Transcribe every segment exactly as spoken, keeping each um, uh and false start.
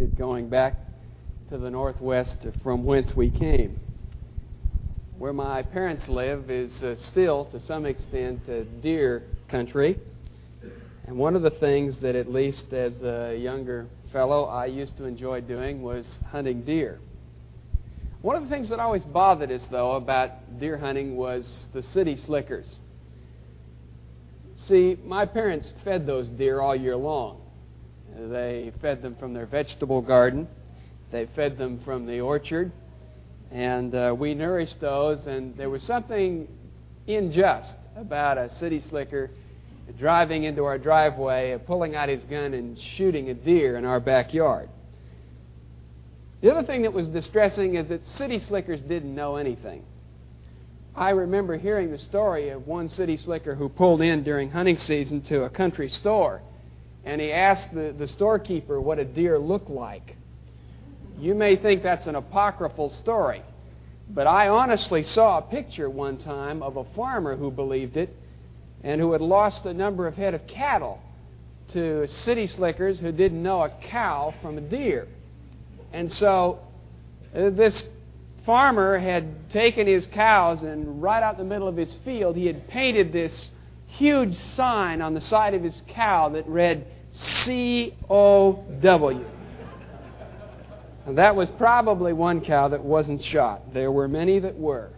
going back to the northwest from whence we came. Where my parents live is uh, still, to some extent, uh, deer country. And one of the things that, at least as a younger fellow, I used to enjoy doing was hunting deer. One of the things that always bothered us, though, about deer hunting was the city slickers. See, my parents fed those deer all year long. They fed them from their vegetable garden. They fed them from the orchard. And uh, we nourished those, and there was something unjust about a city slicker driving into our driveway, pulling out his gun and shooting a deer in our backyard. The other thing that was distressing is that city slickers didn't know anything. I remember hearing the story of one city slicker who pulled in during hunting season to a country store, and he asked the, the storekeeper what a deer looked like. You may think that's an apocryphal story, but I honestly saw a picture one time of a farmer who believed it and who had lost a number of head of cattle to city slickers who didn't know a cow from a deer. And so uh, this farmer had taken his cows, and right out in the middle of his field he had painted this huge sign on the side of his cow that read C O W. And that was probably one cow that wasn't shot. There were many that were.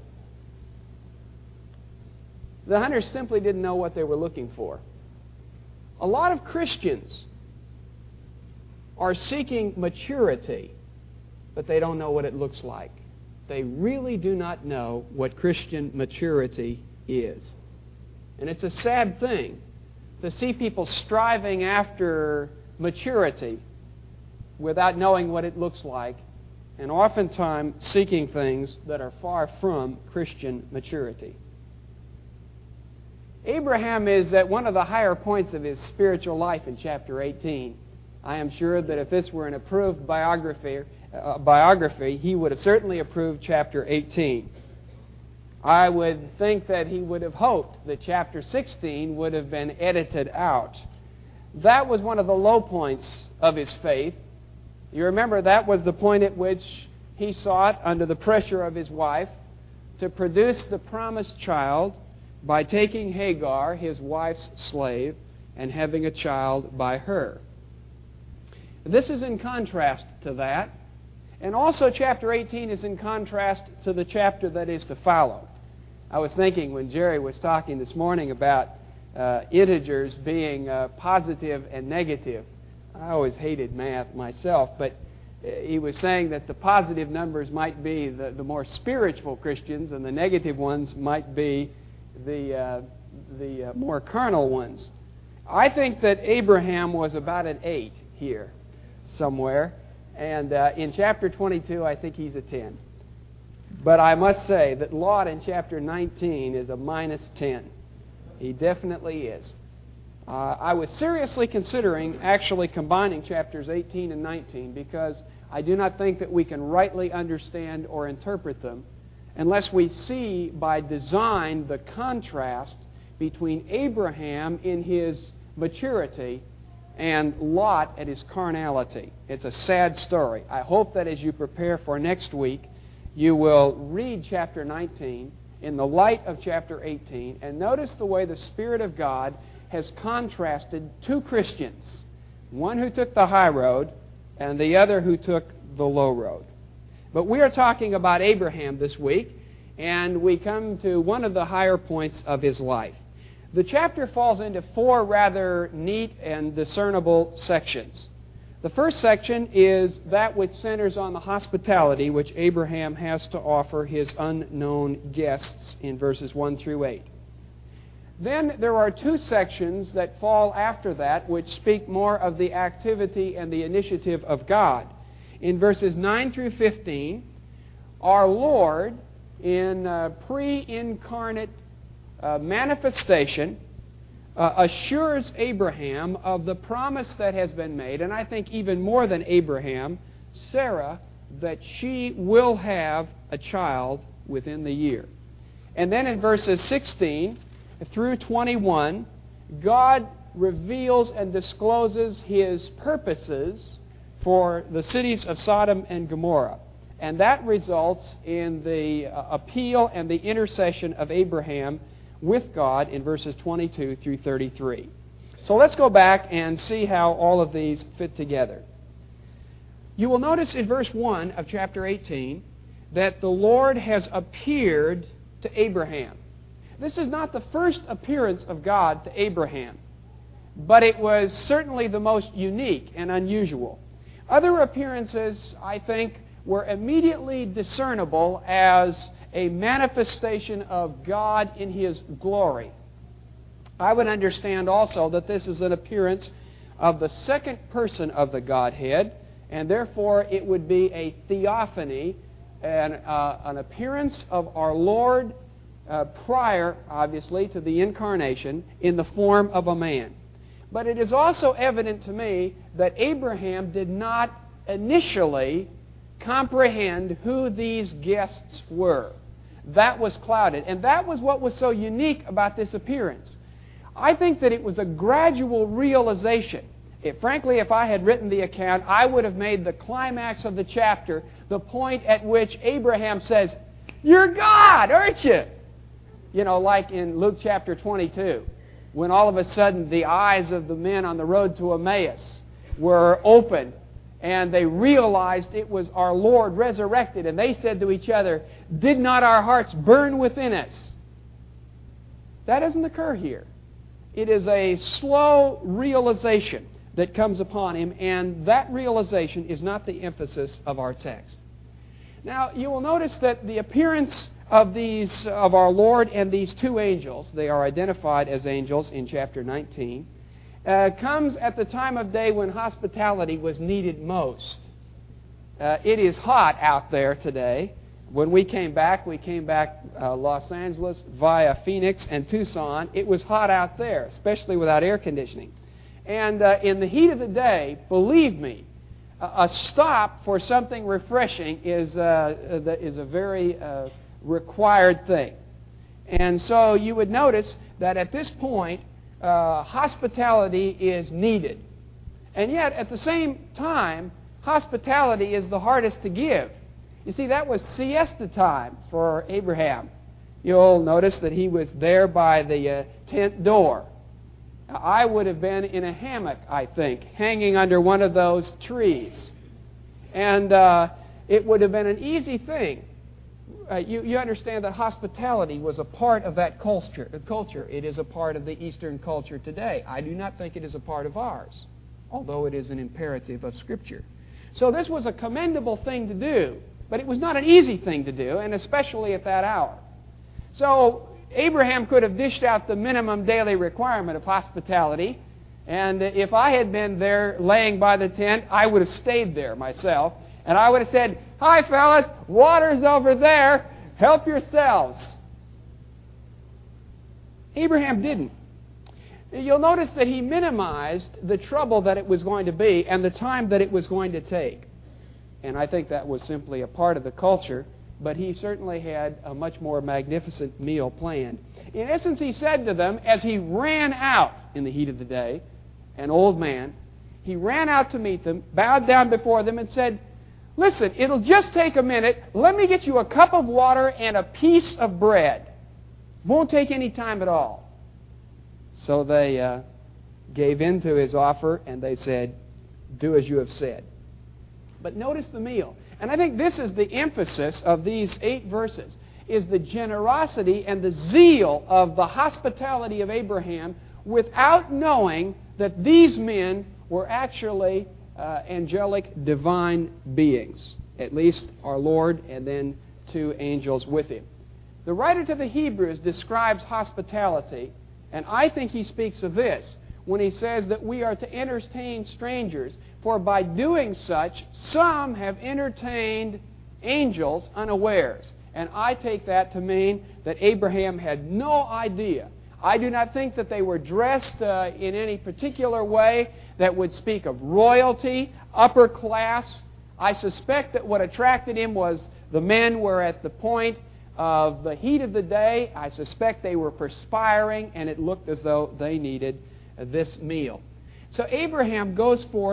The hunters simply didn't know what they were looking for. A lot of Christians are seeking maturity, but they don't know what it looks like. They really do not know what Christian maturity is. And it's a sad thing to see people striving after maturity without knowing what it looks like, and oftentimes seeking things that are far from Christian maturity. Abraham is at one of the higher points of his spiritual life in chapter eighteen. I am sure that if this were an approved biography, uh, biography, he would have certainly approved chapter eighteen. I would think that he would have hoped that chapter sixteen would have been edited out. That was one of the low points of his faith. You remember that was the point at which he sought, under the pressure of his wife, to produce the promised child by taking Hagar, his wife's slave, and having a child by her. This is in contrast to that. And also chapter eighteen is in contrast to the chapter that is to follow. I was thinking when Jerry was talking this morning about uh, integers being uh, positive and negative. I always hated math myself, but he was saying that the positive numbers might be the, the more spiritual Christians, and the negative ones might be the, uh, the uh, more carnal ones. I think that Abraham was about an eight here somewhere, and uh, in chapter twenty-two I think he's a ten. But I must say that Lot in chapter nineteen is a minus ten. He definitely is. Uh, I was seriously considering actually combining chapters eighteen and nineteen, because I do not think that we can rightly understand or interpret them unless we see by design the contrast between Abraham in his maturity and Lot at his carnality. It's a sad story. I hope that as you prepare for next week, you will read chapter nineteen in the light of chapter eighteen and notice the way the Spirit of God has contrasted two Christians, one who took the high road and the other who took the low road. But we are talking about Abraham this week, and we come to one of the higher points of his life. The chapter falls into four rather neat and discernible sections. The first section is that which centers on the hospitality which Abraham has to offer his unknown guests in verses one through eight. Then there are two sections that fall after that which speak more of the activity and the initiative of God. In verses nine through fifteen, our Lord, in uh, pre-incarnate uh, manifestation, uh, assures Abraham of the promise that has been made, and I think even more than Abraham, Sarah, that she will have a child within the year. And then in verses sixteen through twenty-one, God reveals and discloses His purposes for the cities of Sodom and Gomorrah. And that results in the uh, appeal and the intercession of Abraham with God in verses twenty-two through thirty-three. So let's go back and see how all of these fit together. You will notice in verse one of chapter eighteen that the Lord has appeared to Abraham. This is not the first appearance of God to Abraham, but it was certainly the most unique and unusual. Other appearances, I think, were immediately discernible as a manifestation of God in His glory. I would understand also that this is an appearance of the second person of the Godhead, and therefore it would be a theophany, an, uh, an appearance of our Lord uh, prior, obviously, to the incarnation in the form of a man. But it is also evident to me that Abraham did not initially comprehend who these guests were. That was clouded. And that was what was so unique about this appearance. I think that it was a gradual realization. If, frankly, if I had written the account, I would have made the climax of the chapter the point at which Abraham says, "You're God, aren't you?" You know, like in Luke chapter twenty-two, when all of a sudden the eyes of the men on the road to Emmaus were opened, and they realized it was our Lord resurrected, and they said to each other, "Did not our hearts burn within us?" That doesn't occur here. It is a slow realization that comes upon him, and that realization is not the emphasis of our text. Now, you will notice that the appearance of these of our Lord and these two angels, they are identified as angels in chapter nineteen, Uh, comes at the time of day when hospitality was needed most. Uh, it is hot out there today. When we came back, we came back uh, Los Angeles via Phoenix and Tucson. It was hot out there, especially without air conditioning. And uh, in the heat of the day, believe me, a, a stop for something refreshing is, uh, the, is a very uh, required thing. And so you would notice that at this point, Uh, hospitality is needed. And yet, at the same time, hospitality is the hardest to give. You see, that was siesta time for Abraham. You'll notice that he was there by the uh, tent door. Now, I would have been in a hammock, I think, hanging under one of those trees. And uh, it would have been an easy thing. Uh, you, you understand that hospitality was a part of that culture. culture. It is a part of the Eastern culture today. I do not think it is a part of ours, although it is an imperative of Scripture. So this was a commendable thing to do, but it was not an easy thing to do, and especially at that hour. So Abraham could have dished out the minimum daily requirement of hospitality, and if I had been there laying by the tent, I would have stayed there myself. And I would have said, "Hi, fellas, water's over there. Help yourselves." Abraham didn't. You'll notice that he minimized the trouble that it was going to be and the time that it was going to take. And I think that was simply a part of the culture, but he certainly had a much more magnificent meal planned. In essence, he said to them, as he ran out in the heat of the day, an old man, he ran out to meet them, bowed down before them, and said, "Listen, it'll just take a minute. Let me get you a cup of water and a piece of bread. Won't take any time at all." So they uh, gave in to his offer, and they said, "Do as you have said." But notice the meal. And I think this is the emphasis of these eight verses, is the generosity and the zeal of the hospitality of Abraham without knowing that these men were actually Uh, angelic divine beings, at least our Lord and then two angels with him. The writer to the Hebrews describes hospitality, and I think he speaks of this when he says that we are to entertain strangers, for by doing such, some have entertained angels unawares. And I take that to mean that Abraham had no idea. I do not think that they were dressed uh, in any particular way that would speak of royalty, upper class. I suspect that what attracted him was the men were at the point of the heat of the day. I suspect they were perspiring, and it looked as though they needed this meal. So Abraham goes forth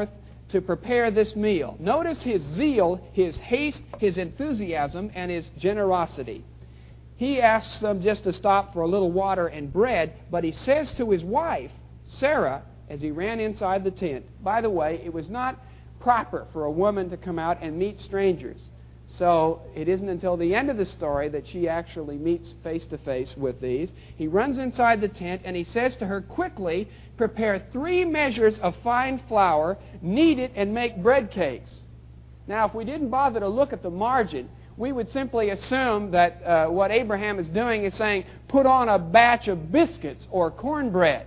to prepare this meal. Notice his zeal, his haste, his enthusiasm, and his generosity. He asks them just to stop for a little water and bread, but he says to his wife, Sarah, as he ran inside the tent, by the way, it was not proper for a woman to come out and meet strangers. So it isn't until the end of the story that she actually meets face to face with these. He runs inside the tent and he says to her, quickly, prepare three measures of fine flour, knead it, and make bread cakes. Now, if we didn't bother to look at the margin, we would simply assume that uh, what Abraham is doing is saying, put on a batch of biscuits or cornbread.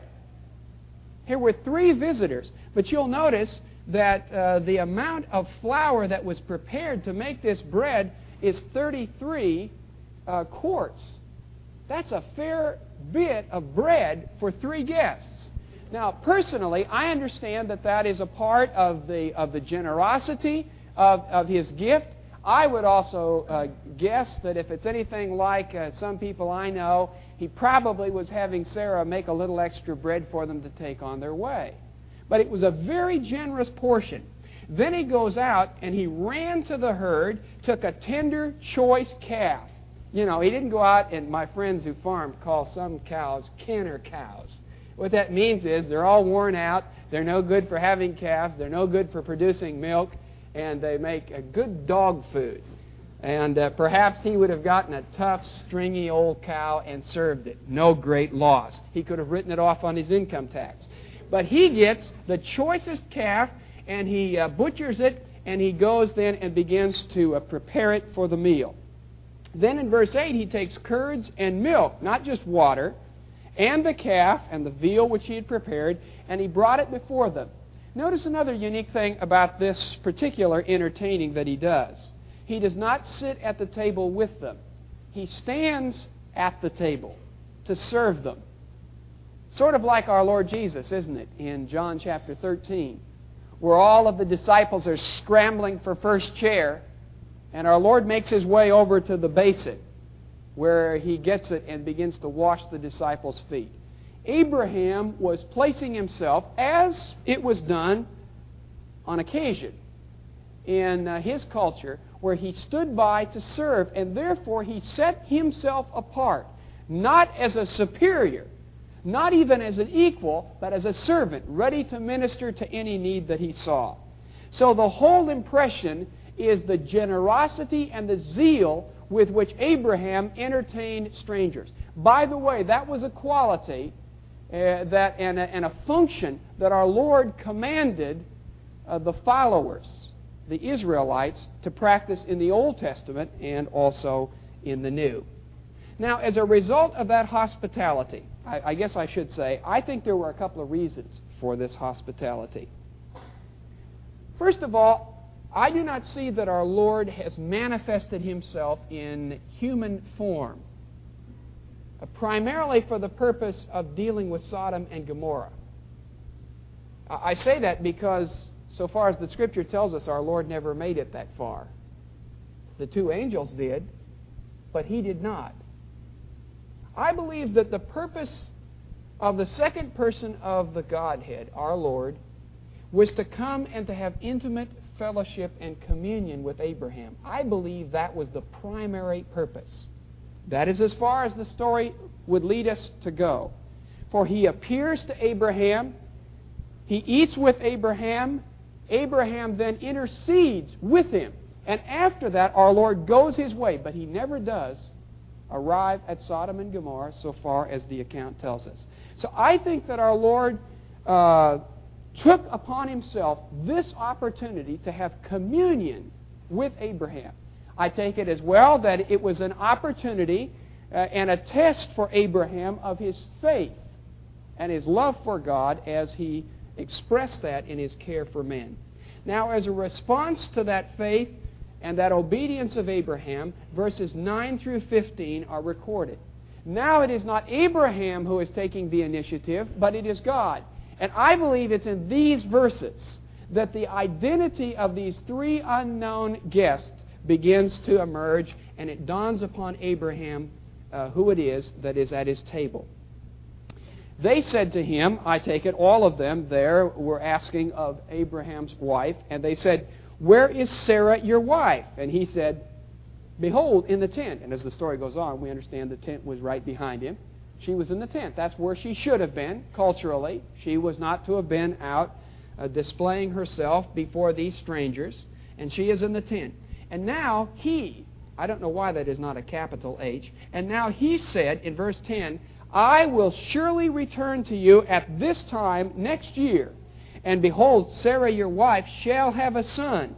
Here were three visitors, but you'll notice that uh, the amount of flour that was prepared to make this bread is thirty-three uh, quarts. That's a fair bit of bread for three guests. Now, personally, I understand that that is a part of the of the generosity of, of his gift. I would also uh, guess that if it's anything like uh, some people I know, he probably was having Sarah make a little extra bread for them to take on their way. But it was a very generous portion. Then he goes out and he ran to the herd, took a tender, choice calf. You know, he didn't go out, and my friends who farm call some cows canner cows. What that means is they're all worn out, they're no good for having calves, they're no good for producing milk, and they make a good dog food. And uh, perhaps he would have gotten a tough, stringy old cow and served it. No great loss. He could have written it off on his income tax. But he gets the choicest calf, and he uh, butchers it, and he goes then and begins to uh, prepare it for the meal. Then in verse eight, he takes curds and milk, not just water, and the calf and the veal which he had prepared, and he brought it before them. Notice another unique thing about this particular entertaining that he does. He does not sit at the table with them. He stands at the table to serve them. Sort of like our Lord Jesus, isn't it, in John chapter thirteen, where all of the disciples are scrambling for first chair, and our Lord makes his way over to the basin, where he gets it and begins to wash the disciples' feet. Abraham was placing himself, as it was done on occasion in uh, his culture, where he stood by to serve, and therefore he set himself apart, not as a superior, not even as an equal, but as a servant, ready to minister to any need that he saw. So the whole impression is the generosity and the zeal with which Abraham entertained strangers. By the way, that was a quality uh, that and a, and a function that our Lord commanded uh, the followers, the Israelites, to practice in the Old Testament and also in the New. Now, as a result of that hospitality, I, I guess I should say, I think there were a couple of reasons for this hospitality. First of all, I do not see that our Lord has manifested himself in human form, uh, primarily for the purpose of dealing with Sodom and Gomorrah. Uh, I say that because, so far as the Scripture tells us, our Lord never made it that far. The two angels did, but he did not. I believe that the purpose of the second person of the Godhead, our Lord, was to come and to have intimate fellowship and communion with Abraham. I believe that was the primary purpose. That is as far as the story would lead us to go. For he appears to Abraham, he eats with Abraham, Abraham then intercedes with him, and after that our Lord goes his way, but he never does arrive at Sodom and Gomorrah, so far as the account tells us. So I think that our Lord uh, took upon himself this opportunity to have communion with Abraham. I take it as well that it was an opportunity uh, and a test for Abraham of his faith and his love for God as he expressed that in his care for men. Now, as a response to that faith and that obedience of Abraham, verses nine through fifteen are recorded. Now it is not Abraham who is taking the initiative, but it is God. And I believe it's in these verses that the identity of these three unknown guests begins to emerge, and it dawns upon Abraham uh, who it is that is at his table. They said to him, I take it all of them there were asking of Abraham's wife, and they said, where is Sarah your wife? And he said, behold, in the tent. And as the story goes on, we understand the tent was right behind him. She was in the tent. That's where she should have been, culturally. She was not to have been out uh, displaying herself before these strangers. And she is in the tent. And now he, I don't know why that is not a capital H, and now he said in verse ten, I will surely return to you at this time next year, and behold, Sarah your wife shall have a son.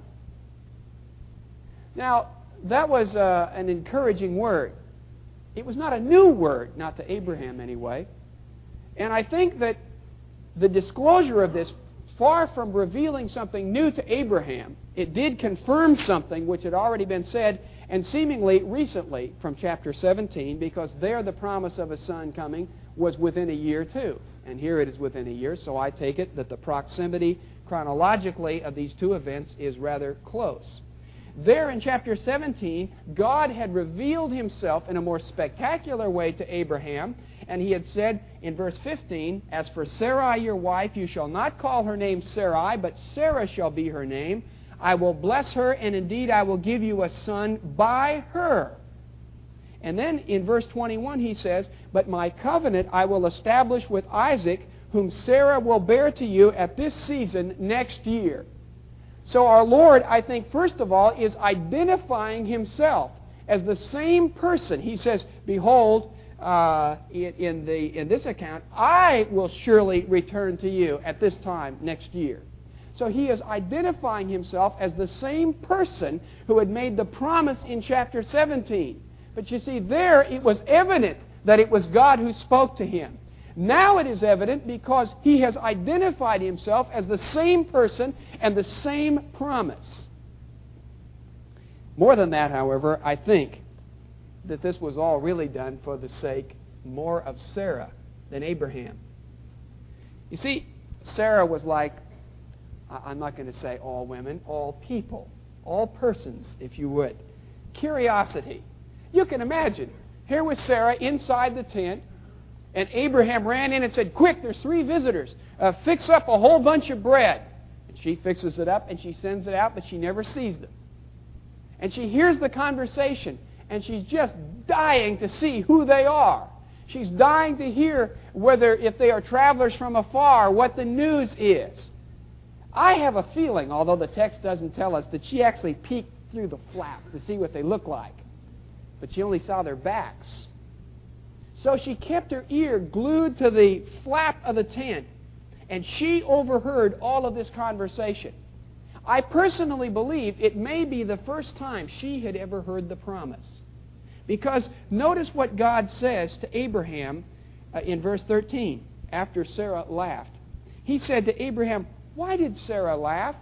Now, that was uh, an encouraging word. It was not a new word, not to Abraham anyway. And I think that the disclosure of this, far from revealing something new to Abraham, it did confirm something which had already been said, and seemingly recently from chapter seventeen, because there the promise of a son coming was within a year too. And here it is within a year, so I take it that the proximity chronologically of these two events is rather close. There in chapter seventeen, God had revealed himself in a more spectacular way to Abraham, and he had said in verse fifteen, as for Sarai your wife, you shall not call her name Sarai, but Sarah shall be her name. I will bless her, and indeed I will give you a son by her. And then in verse twenty-one he says, but my covenant I will establish with Isaac, whom Sarah will bear to you at this season next year. So our Lord, I think, first of all, is identifying himself as the same person. He says, behold, uh, in, in, the, in this account, I will surely return to you at this time next year. So he is identifying himself as the same person who had made the promise in chapter seventeen. But you see, there it was evident that it was God who spoke to him. Now it is evident because he has identified himself as the same person and the same promise. More than that, however, I think that this was all really done for the sake more of Sarah than Abraham. You see, Sarah was like, I'm not going to say all women, all people, all persons, if you would. Curiosity. You can imagine, here was Sarah inside the tent, and Abraham ran in and said, quick, there's three visitors. Uh, fix up a whole bunch of bread. And she fixes it up, and she sends it out, but she never sees them. And she hears the conversation, and she's just dying to see who they are. She's dying to hear whether, if they are travelers from afar, what the news is. I have a feeling, although the text doesn't tell us, that she actually peeked through the flap to see what they look like. But she only saw their backs. So she kept her ear glued to the flap of the tent, and she overheard all of this conversation. I personally believe it may be the first time she had ever heard the promise. Because notice what God says to Abraham uh, in verse thirteen, after Sarah laughed. He said to Abraham, why did Sarah laugh?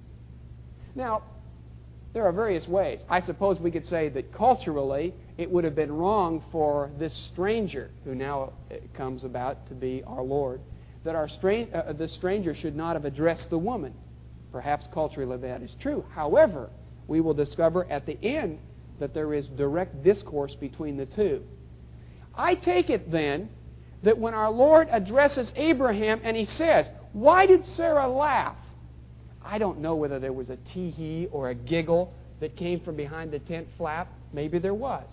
Now, there are various ways. I suppose we could say that culturally it would have been wrong for this stranger, who now comes about to be our Lord, that our stra- uh, the stranger should not have addressed the woman. Perhaps culturally that is true. However, we will discover at the end that there is direct discourse between the two. I take it then that when our Lord addresses Abraham and he says, why did Sarah laugh? I don't know whether there was a tee-hee or a giggle that came from behind the tent flap. Maybe there was.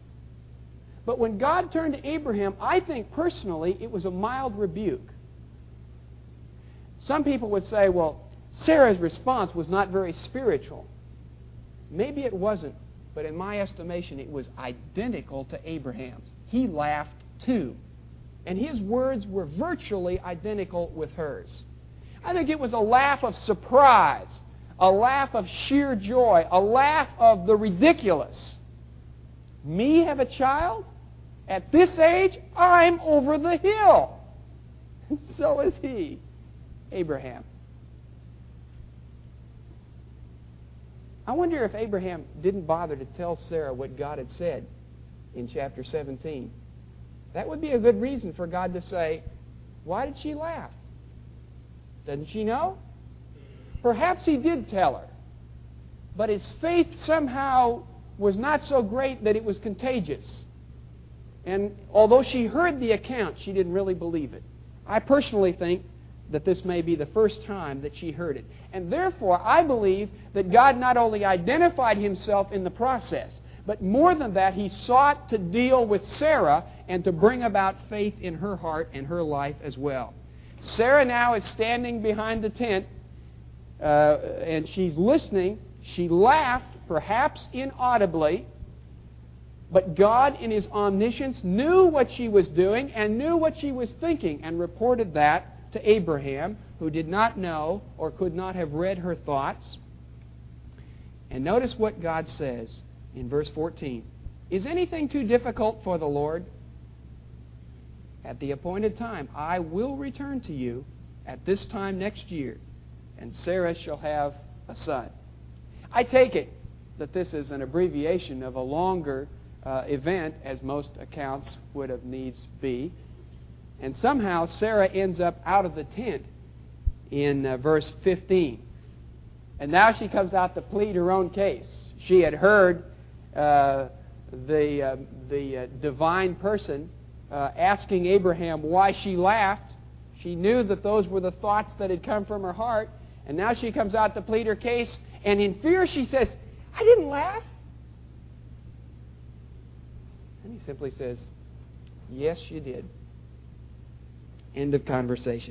But when God turned to Abraham, I think personally it was a mild rebuke. Some people would say, well, Sarah's response was not very spiritual. Maybe it wasn't, but in my estimation it was identical to Abraham's. He laughed too. And his words were virtually identical with hers. I think it was a laugh of surprise, a laugh of sheer joy, a laugh of the ridiculous. Me have a child? At this age, I'm over the hill. So is he, Abraham. I wonder if Abraham didn't bother to tell Sarah what God had said in chapter seventeen. That would be a good reason for God to say, why did she laugh? Doesn't she know? Perhaps he did tell her. But his faith somehow was not so great that it was contagious. And although she heard the account, she didn't really believe it. I personally think that this may be the first time that she heard it. And therefore, I believe that God not only identified Himself in the process, but more than that, He sought to deal with Sarah and to bring about faith in her heart and her life as well. Sarah now is standing behind the tent, uh, and she's listening. She laughed, perhaps inaudibly, but God in His omniscience knew what she was doing and knew what she was thinking and reported that to Abraham, who did not know or could not have read her thoughts. And notice what God says in verse fourteen. Is anything too difficult for the Lord? At the appointed time, I will return to you at this time next year, and Sarah shall have a son. I take it that this is an abbreviation of a longer uh, event, as most accounts would have needs be. And somehow Sarah ends up out of the tent in uh, verse fifteen. And now she comes out to plead her own case. She had heard uh, the, uh, the uh, divine person uh, asking Abraham why she laughed. She knew that those were the thoughts that had come from her heart. And now she comes out to plead her case. And in fear she says, I didn't laugh. And he simply says, yes, you did. End of conversation.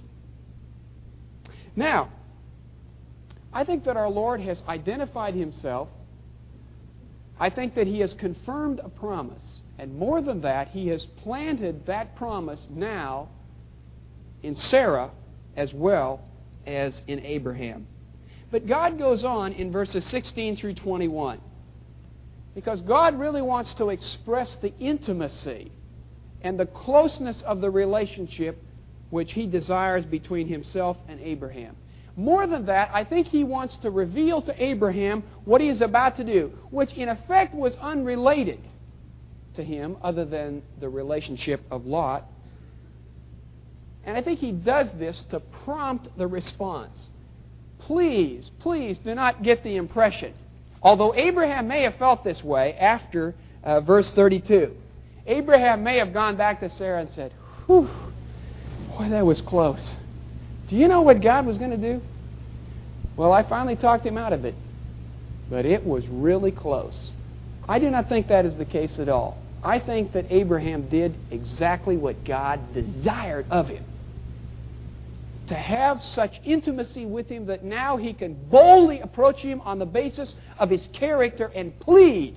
Now, I think that our Lord has identified Himself. I think that He has confirmed a promise. And more than that, He has planted that promise now in Sarah as well as in Abraham. But God goes on in verses sixteen through twenty-one. Because God really wants to express the intimacy and the closeness of the relationship which He desires between Himself and Abraham. More than that, I think He wants to reveal to Abraham what He is about to do, which in effect was unrelated to him other than the relationship of Lot. And I think He does this to prompt the response. Please, please do not get the impression, although Abraham may have felt this way after uh, verse thirty-two, Abraham may have gone back to Sarah and said, whew, boy, that was close. Do you know what God was going to do? Well, I finally talked him out of it. But it was really close. I do not think that is the case at all. I think that Abraham did exactly what God desired of him. To have such intimacy with Him that now he can boldly approach Him on the basis of his character and plead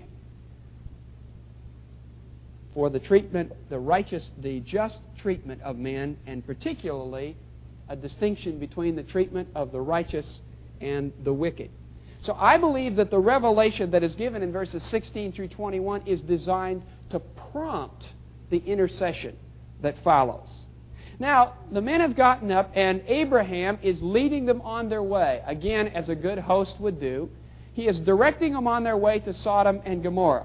for the treatment, the righteous, the just treatment of men, and particularly a distinction between the treatment of the righteous and the wicked. So I believe that the revelation that is given in verses sixteen through twenty-one is designed to prompt the intercession that follows. Now, the men have gotten up, and Abraham is leading them on their way, again, as a good host would do. He is directing them on their way to Sodom and Gomorrah.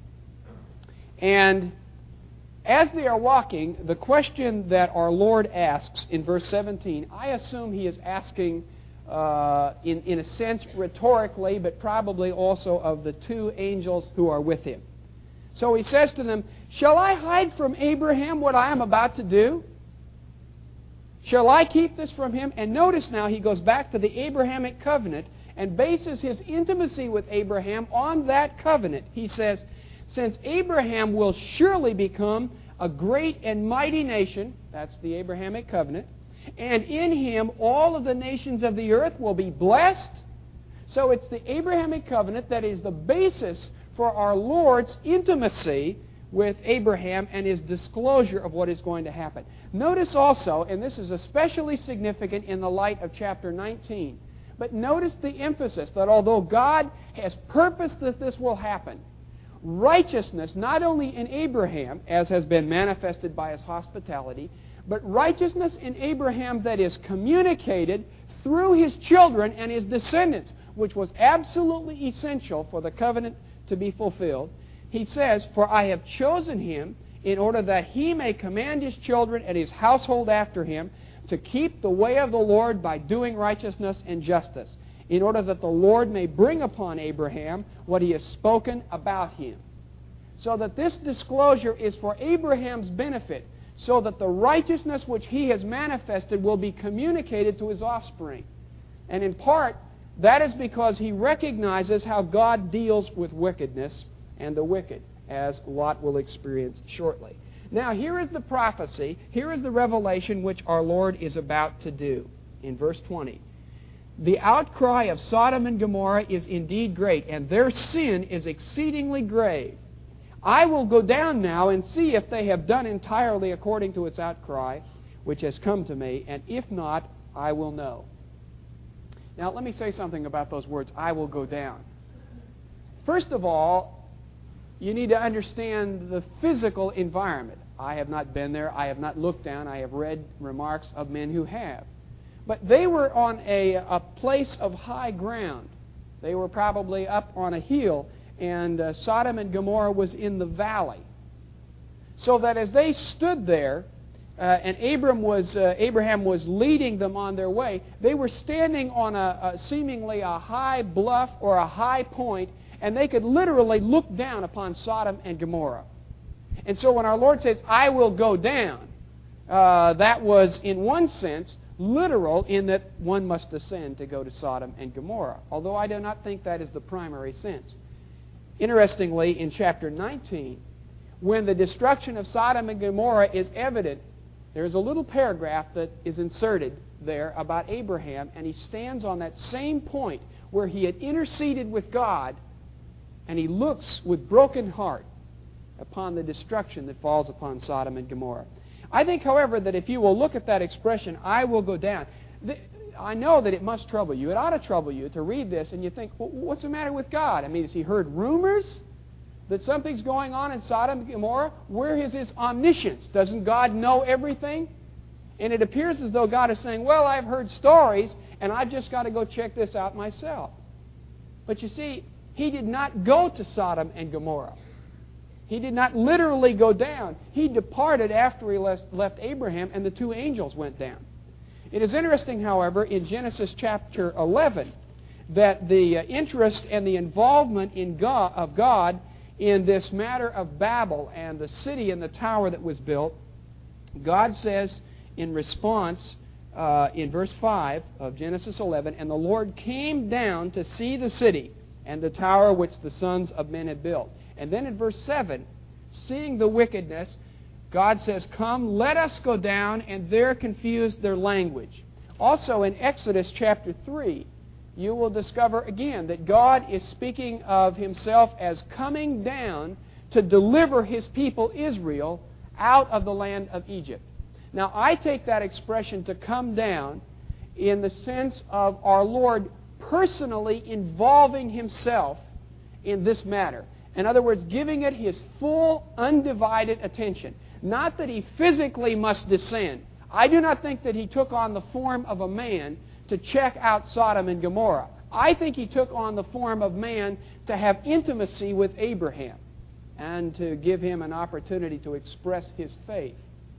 And as they are walking, the question that our Lord asks in verse seventeen, I assume He is asking, uh, in, in a sense, rhetorically, but probably also of the two angels who are with Him. So He says to them, shall I hide from Abraham what I am about to do? Shall I keep this from him? And notice now He goes back to the Abrahamic covenant and bases His intimacy with Abraham on that covenant. He says, since Abraham will surely become a great and mighty nation, that's the Abrahamic covenant, and in him all of the nations of the earth will be blessed. So it's the Abrahamic covenant that is the basis for our Lord's intimacy with Abraham and His disclosure of what is going to happen. Notice also, and this is especially significant in the light of chapter nineteen, but notice the emphasis that although God has purposed that this will happen, righteousness not only in Abraham, as has been manifested by His hospitality, but righteousness in Abraham that is communicated through his children and his descendants, which was absolutely essential for the covenant to be fulfilled. He says, for I have chosen him in order that he may command his children and his household after him to keep the way of the Lord by doing righteousness and justice, in order that the Lord may bring upon Abraham what He has spoken about him. So that this disclosure is for Abraham's benefit, so that the righteousness which He has manifested will be communicated to His offspring. And in part, that is because He recognizes how God deals with wickedness and the wicked, as Lot will experience shortly. Now, here is the prophecy, here is the revelation which our Lord is about to do in verse twenty. The outcry of Sodom and Gomorrah is indeed great, and their sin is exceedingly grave. I will go down now and see if they have done entirely according to its outcry, which has come to me, and if not, I will know. Now, let me say something about those words, I will go down. First of all, you need to understand the physical environment. I have not been there. I have not looked down. I have read remarks of men who have. But they were on a, a place of high ground. They were probably up on a hill, and uh, Sodom and Gomorrah was in the valley. So that as they stood there, uh, and Abram was, uh, Abraham was leading them on their way, they were standing on a, a seemingly a high bluff or a high point, and they could literally look down upon Sodom and Gomorrah. And so when our Lord says, I will go down, uh, that was in one sense literal, in that one must ascend to go to Sodom and Gomorrah, although I do not think that is the primary sense. Interestingly, in chapter nineteen, when the destruction of Sodom and Gomorrah is evident, there is a little paragraph that is inserted there about Abraham, and he stands on that same point where he had interceded with God, and he looks with broken heart upon the destruction that falls upon Sodom and Gomorrah. I think, however, that if you will look at that expression, I will go down, th- I know that it must trouble you. It ought to trouble you to read this and you think, well, what's the matter with God? I mean, has He heard rumors that something's going on in Sodom and Gomorrah? Where is His omniscience? Doesn't God know everything? And it appears as though God is saying, well, I've heard stories and I've just got to go check this out myself. But you see, He did not go to Sodom and Gomorrah. He did not literally go down. He departed after he left Abraham, and the two angels went down. It is interesting, however, in Genesis chapter eleven, that the interest and the involvement in God, of God in this matter of Babel and the city and the tower that was built, God says in response uh, in verse five of Genesis eleven, and the Lord came down to see the city and the tower which the sons of men had built. And then in verse seven, seeing the wickedness, God says, come, let us go down, and there confuse their language. Also in Exodus chapter three, you will discover again that God is speaking of Himself as coming down to deliver His people Israel out of the land of Egypt. Now, I take that expression to come down in the sense of our Lord personally involving Himself in this matter. In other words, giving it His full, undivided attention. Not that He physically must descend. I do not think that He took on the form of a man to check out Sodom and Gomorrah. I think He took on the form of man to have intimacy with Abraham and to give him an opportunity to express his faith.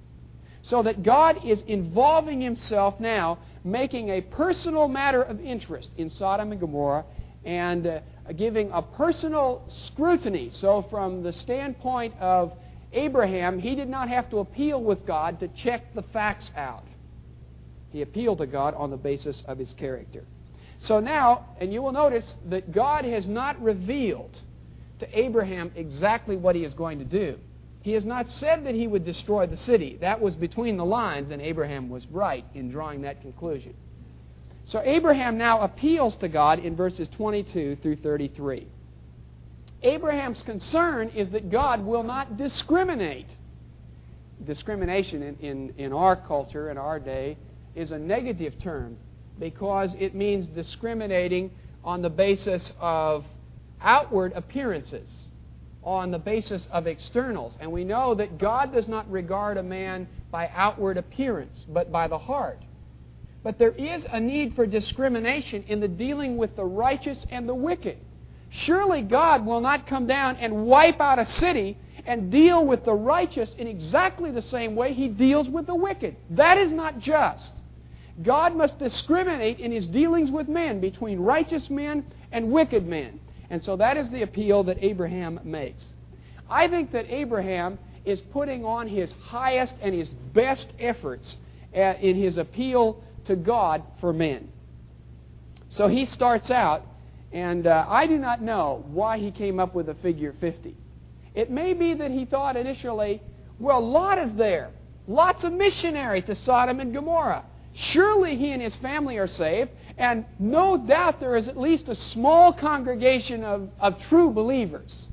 So that God is involving Himself now, making a personal matter of interest in Sodom and Gomorrah, and uh, giving a personal scrutiny. So from the standpoint of Abraham, he did not have to appeal with God to check the facts out. He appealed to God on the basis of His character. So now, and you will notice that God has not revealed to Abraham exactly what He is going to do. He has not said that He would destroy the city. That was between the lines, and Abraham was right in drawing that conclusion. So Abraham now appeals to God in verses twenty-two through thirty-three. Abraham's concern is that God will not discriminate. Discrimination in, in, in our culture, in our day, is a negative term because it means discriminating on the basis of outward appearances, on the basis of externals. And we know that God does not regard a man by outward appearance, but by the heart. But there is a need for discrimination in the dealing with the righteous and the wicked. Surely God will not come down and wipe out a city and deal with the righteous in exactly the same way He deals with the wicked. That is not just. God must discriminate in His dealings with men between righteous men and wicked men. And so that is the appeal that Abraham makes. I think that Abraham is putting on his highest and his best efforts uh, in his appeal to God for men. So he starts out, and uh, I do not know why he came up with the figure fifty. It may be that he thought initially, well, Lot is there. Lot's a missionary to Sodom and Gomorrah. Surely he and his family are saved, and no doubt there is at least a small congregation of, of true believers.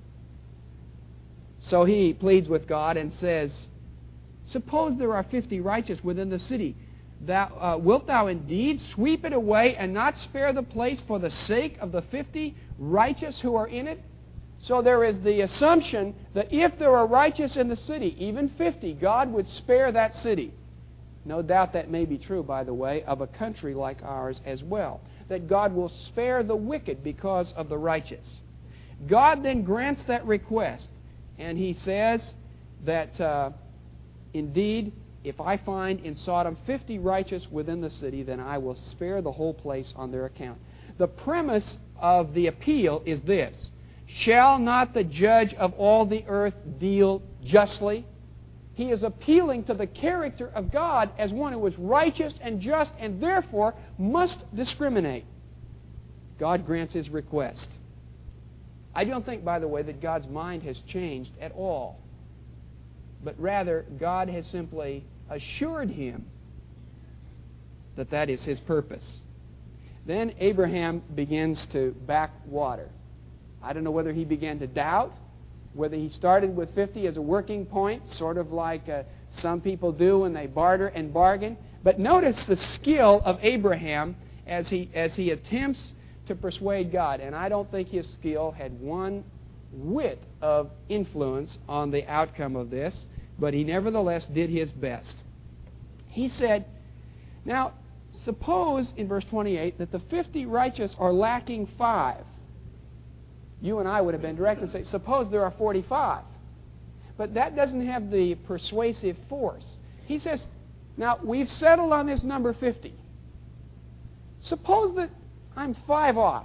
So he pleads with God and says, suppose there are fifty righteous within the city. Thou, uh, wilt thou indeed sweep it away and not spare the place for the sake of the fifty righteous who are in it? So there is the assumption that if there are righteous in the city, even fifty, God would spare that city. No doubt that may be true, by the way, of a country like ours as well, that God will spare the wicked because of the righteous. God then grants that request, and he says that uh, indeed, if I find in Sodom fifty righteous within the city, then I will spare the whole place on their account. The premise of the appeal is this: shall not the judge of all the earth deal justly? He is appealing to the character of God as one who is righteous and just and therefore must discriminate. God grants his request. I don't think, by the way, that God's mind has changed at all. But rather, God has simply assured him that that is his purpose. Then Abraham begins to back water. I don't know whether he began to doubt, whether he started with fifty as a working point, sort of like uh, some people do when they barter and bargain. But notice the skill of Abraham as he, as he attempts to persuade God. And I don't think his skill had one whit of influence on the outcome of this, but he nevertheless did his best. He said, now, suppose in verse twenty-eight that the fifty righteous are lacking five. You and I would have been direct and say, suppose there are forty-five. But that doesn't have the persuasive force. He says, now, we've settled on this number fifty. Suppose that I'm five off.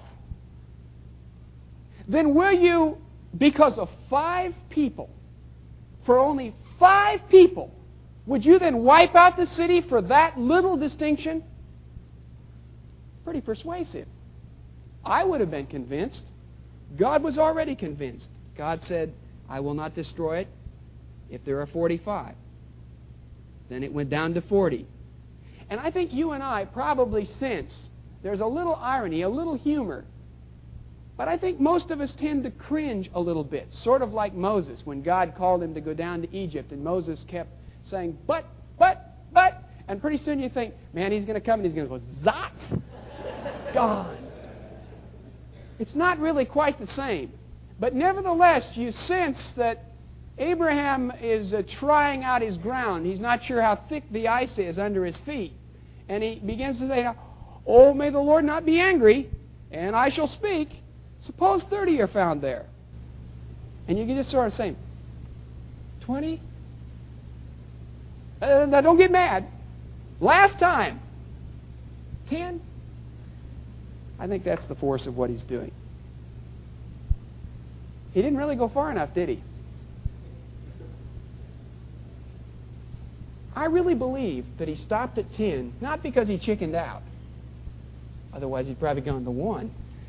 Then will you, because of five people, for only five people, would you then wipe out the city for that little distinction? Pretty persuasive. I would have been convinced. God was already convinced. God said, I will not destroy it if there are forty-five. Then it went down to forty. And I think you and I probably sense there's a little irony, a little humor. But I think most of us tend to cringe a little bit, sort of like Moses when God called him to go down to Egypt, and Moses kept saying, but, but, but, and pretty soon you think, man, he's going to come and he's going to go, zot, gone. It's not really quite the same. But nevertheless, you sense that Abraham is uh, trying out his ground. He's not sure how thick the ice is under his feet. And he begins to say, oh, may the Lord not be angry, and I shall speak. Suppose thirty are found there. And you can just sort of say, twenty? Uh, now, don't get mad. Last time, ten? I think that's the force of what he's doing. He didn't really go far enough, did he? I really believe that he stopped at ten, not because he chickened out. Otherwise, he'd probably gone to one.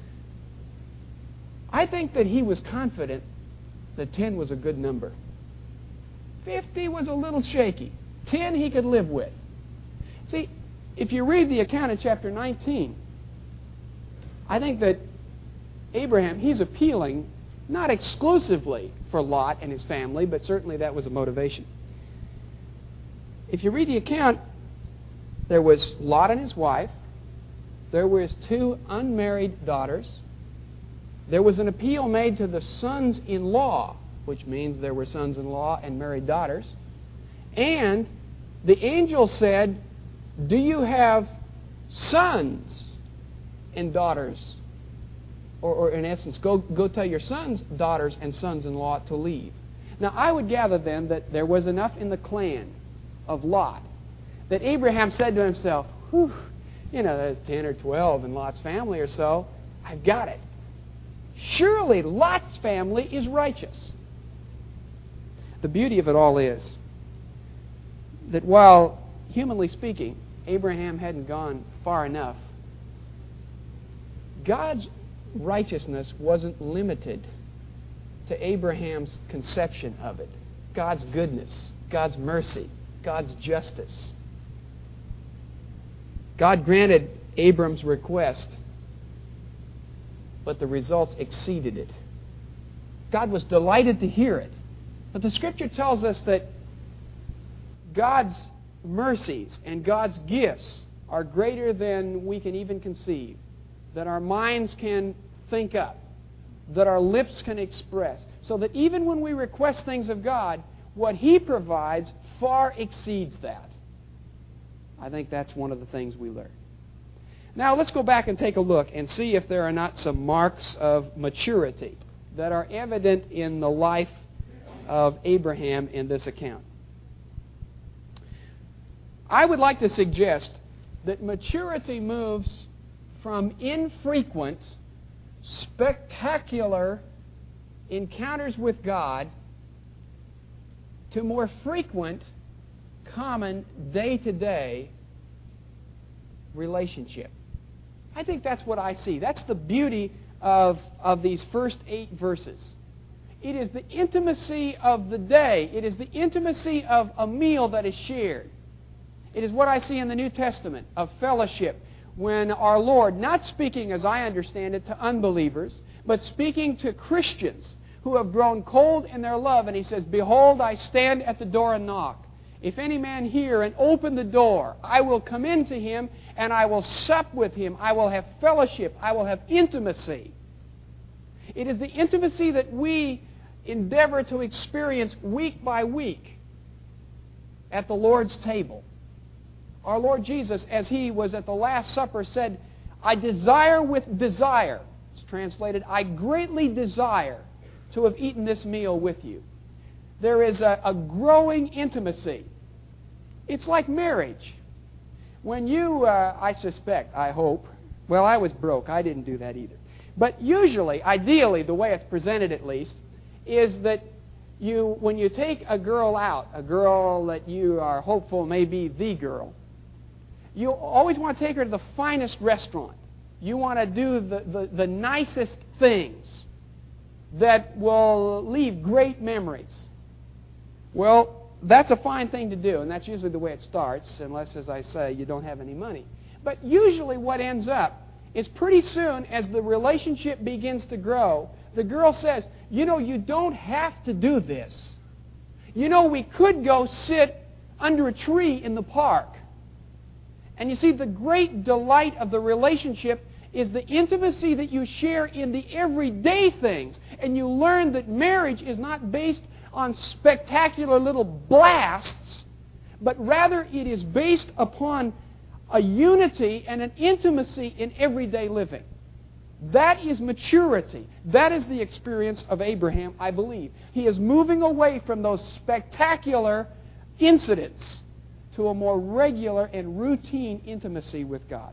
I think that he was confident that ten was a good number. fifty was a little shaky. ten he could live with. See, if you read the account in chapter nineteen, I think that Abraham, he's appealing not exclusively for Lot and his family, but certainly that was a motivation. If you read the account, there was Lot and his wife. There was two unmarried daughters. There was an appeal made to the sons-in-law, which means there were sons-in-law and married daughters. And the angel said, do you have sons and daughters? Or, or in essence, go, go tell your sons, daughters, and sons-in-law to leave. Now, I would gather then that there was enough in the clan of Lot that Abraham said to himself, whew, you know, there's ten or twelve in Lot's family or so. I've got it. Surely Lot's family is righteous. the beauty of it all is that while, humanly speaking, Abraham hadn't gone far enough, God's righteousness wasn't limited to Abraham's conception of it. God's goodness, God's mercy, God's justice. God granted Abram's request, but the results exceeded it. God was delighted to hear it. But the Scripture tells us that God's mercies and God's gifts are greater than we can even conceive, that our minds can think up, that our lips can express, so that even when we request things of God, what He provides far exceeds that. I think that's one of the things we learn. Now let's go back and take a look and see if there are not some marks of maturity that are evident in the life of Abraham in this account. I would like to suggest that maturity moves from infrequent, spectacular encounters with God to more frequent, common, day-to-day relationship. I think that's what I see. That's the beauty of, of these first eight verses. It is the intimacy of the day. It is the intimacy of a meal that is shared. It is what I see in the New Testament of fellowship, when our Lord, not speaking, as I understand it, to unbelievers, but speaking to Christians who have grown cold in their love, and He says, "Behold, I stand at the door and knock. If any man hear and open the door, I will come into him, and I will sup with him. I will have fellowship. I will have intimacy." It is the intimacy that we endeavor to experience week by week at the Lord's table. Our Lord Jesus, as He was at the Last Supper, said, "I desire with desire," it's translated, "I greatly desire to have eaten this meal with you." There is a, a growing intimacy. It's like marriage. When you, uh, I suspect, I hope, well, I was broke. I didn't do that either. But usually, ideally, the way it's presented at least, is that you, when you take a girl out, a girl that you are hopeful may be the girl, you always want to take her to the finest restaurant. You want to do the, the, the nicest things that will leave great memories. Well, that's a fine thing to do, and that's usually the way it starts, unless, as I say, you don't have any money. But usually what ends up is pretty soon, as the relationship begins to grow, the girl says, "You know, you don't have to do this. You know, we could go sit under a tree in the park." And you see, the great delight of the relationship is the intimacy that you share in the everyday things. And you learn that marriage is not based on spectacular little blasts, but rather it is based upon a unity and an intimacy in everyday living. That is maturity. That is the experience of Abraham, I believe. He is moving away from those spectacular incidents to a more regular and routine intimacy with God.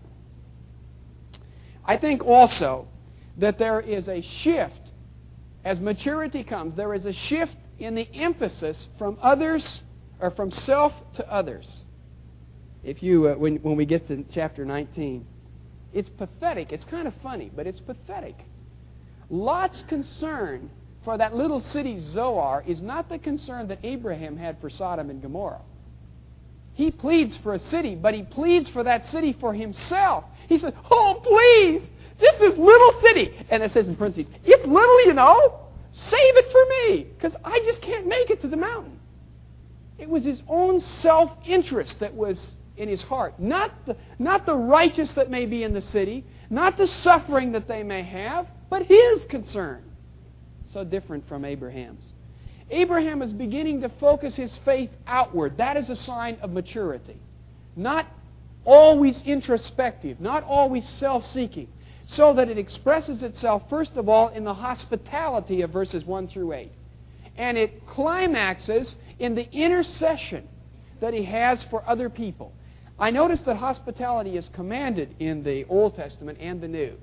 I think also that there is a shift, as maturity comes, there is a shift in the emphasis from others, or from self to others. If you, uh, when, when we get to chapter nineteen, it's pathetic. It's kind of funny, but it's pathetic. Lot's concern for that little city Zoar is not the concern that Abraham had for Sodom and Gomorrah. He pleads for a city, but he pleads for that city for himself. He says, "Oh, please, just this little city." And it says in parentheses, "It's little, you know. Save it for me, because I just can't make it to the mountain." It was his own self-interest that was in his heart. Not the, not the righteous that may be in the city, not the suffering that they may have, but his concern. So different from Abraham's. Abraham is beginning to focus his faith outward. That is a sign of maturity. Not always introspective, not always self-seeking, so that it expresses itself, first of all, in the hospitality of verses one through eight. And it climaxes in the intercession that he has for other people. I notice that hospitality is commanded in the Old Testament and the New.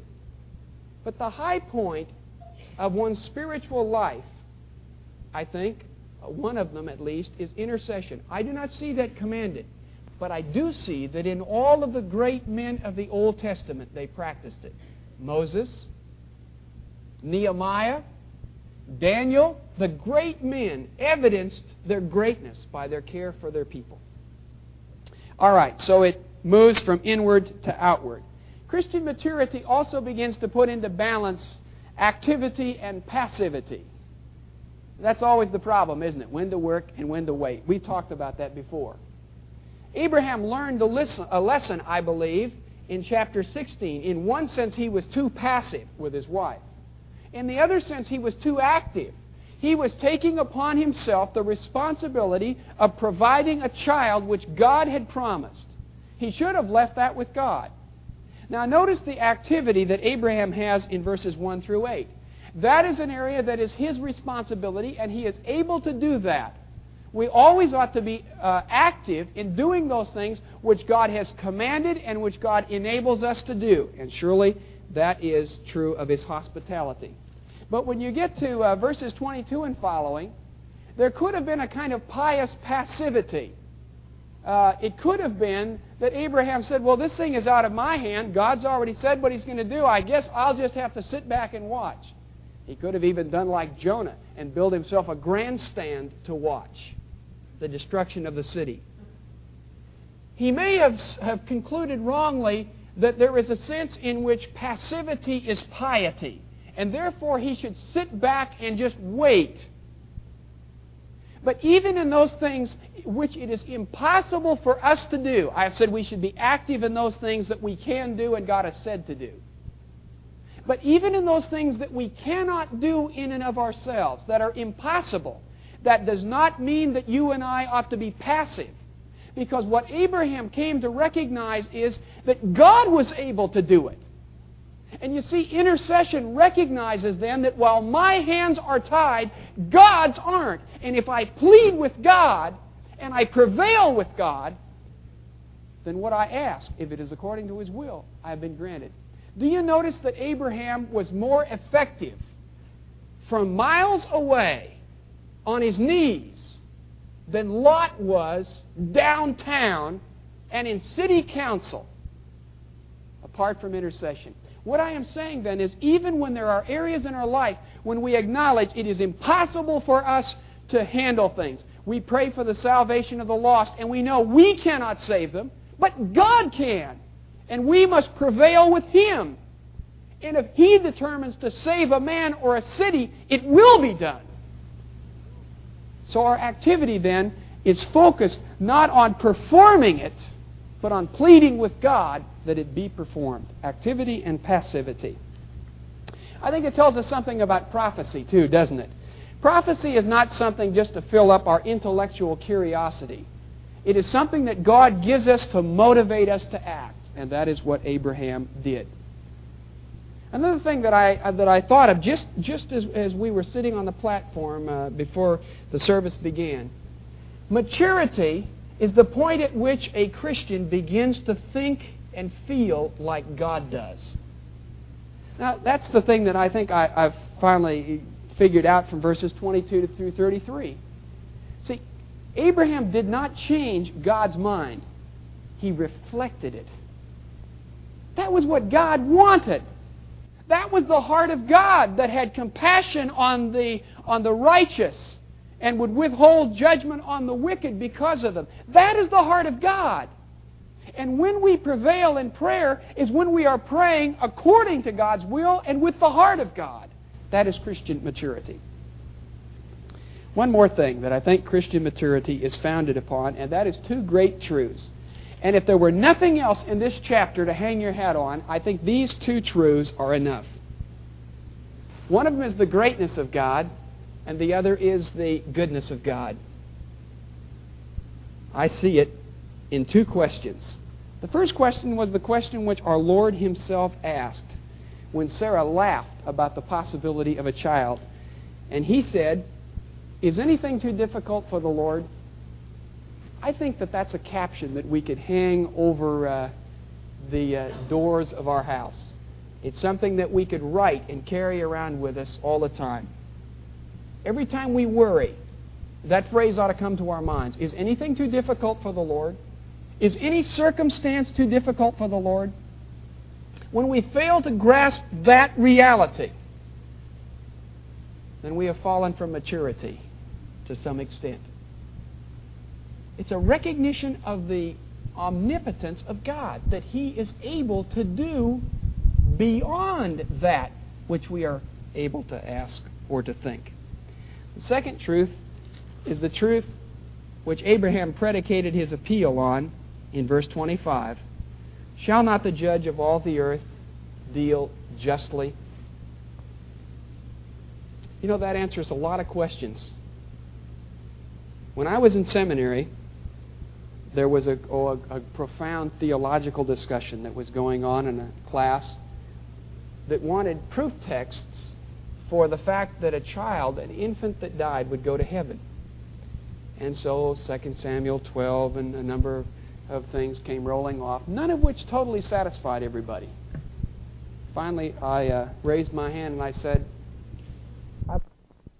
But the high point of one's spiritual life, I think, one of them at least, is intercession. I do not see that commanded, but I do see that in all of the great men of the Old Testament, they practiced it. Moses, Nehemiah, Daniel, the great men evidenced their greatness by their care for their people. All right, so it moves from inward to outward. Christian maturity also begins to put into balance activity and passivity. That's always the problem, isn't it? When to work and when to wait. We've talked about that before. Abraham learned a lesson, a lesson, I believe, in chapter sixteen. In one sense, he was too passive with his wife. In the other sense, he was too active. He was taking upon himself the responsibility of providing a child which God had promised. He should have left that with God. Now notice the activity that Abraham has in verses one through eight. That is an area that is his responsibility, and he is able to do that. We always ought to be uh, active in doing those things which God has commanded and which God enables us to do. And surely that is true of His hospitality. But when you get to uh, verses twenty-two and following, there could have been a kind of pious passivity. Uh, it could have been that Abraham said, well, this thing is out of my hand. God's already said what He's going to do. I guess I'll just have to sit back and watch. He could have even done like Jonah and built himself a grandstand to watch the destruction of the city. He may have, have concluded wrongly that there is a sense in which passivity is piety, and therefore he should sit back and just wait. But even in those things which it is impossible for us to do, I have said we should be active in those things that we can do and God has said to do. But even in those things that we cannot do in and of ourselves, that are impossible, that does not mean that you and I ought to be passive. Because what Abraham came to recognize is that God was able to do it. And you see, intercession recognizes then that while my hands are tied, God's aren't. And if I plead with God and I prevail with God, then what I ask, if it is according to His will, I have been granted. Do you notice that Abraham was more effective from miles away on his knees than Lot was downtown and in city council apart from intercession? What I am saying then is even when there are areas in our life when we acknowledge it is impossible for us to handle things, we pray for the salvation of the lost and we know we cannot save them, but God can. And we must prevail with Him. And if He determines to save a man or a city, it will be done. So our activity then is focused not on performing it, but on pleading with God that it be performed. Activity and passivity. I think it tells us something about prophecy too, doesn't it? Prophecy is not something just to fill up our intellectual curiosity. It is something that God gives us to motivate us to act. And that is what Abraham did. Another thing that I uh, that I thought of just, just as, as we were sitting on the platform uh, before the service began, maturity is the point at which a Christian begins to think and feel like God does. Now, that's the thing that I think I, I've finally figured out from verses twenty-two through thirty-three. See, Abraham did not change God's mind. He reflected it. That was what God wanted. That was the heart of God that had compassion on the, on the righteous and would withhold judgment on the wicked because of them. That is the heart of God. And when we prevail in prayer is when we are praying according to God's will and with the heart of God. That is Christian maturity. One more thing that I think Christian maturity is founded upon, and that is two great truths. And if there were nothing else in this chapter to hang your hat on, I think these two truths are enough. One of them is the greatness of God, and the other is the goodness of God. I see it in two questions. The first question was the question which our Lord Himself asked when Sarah laughed about the possibility of a child. And He said, "Is anything too difficult for the Lord?" I think that that's a caption that we could hang over uh, the uh, doors of our house. It's something that we could write and carry around with us all the time. Every time we worry, that phrase ought to come to our minds. Is anything too difficult for the Lord? Is any circumstance too difficult for the Lord? When we fail to grasp that reality, then we have fallen from maturity to some extent. It's a recognition of the omnipotence of God, that He is able to do beyond that which we are able to ask or to think. The second truth is the truth which Abraham predicated his appeal on in verse twenty-five. Shall not the judge of all the earth deal justly? You know, that answers a lot of questions. When I was in seminary, there was a, oh, a, a profound theological discussion that was going on in a class that wanted proof texts for the fact that a child, an infant that died, would go to heaven. And so Second Samuel twelve and a number of things came rolling off, none of which totally satisfied everybody. Finally, I uh, raised my hand and I said,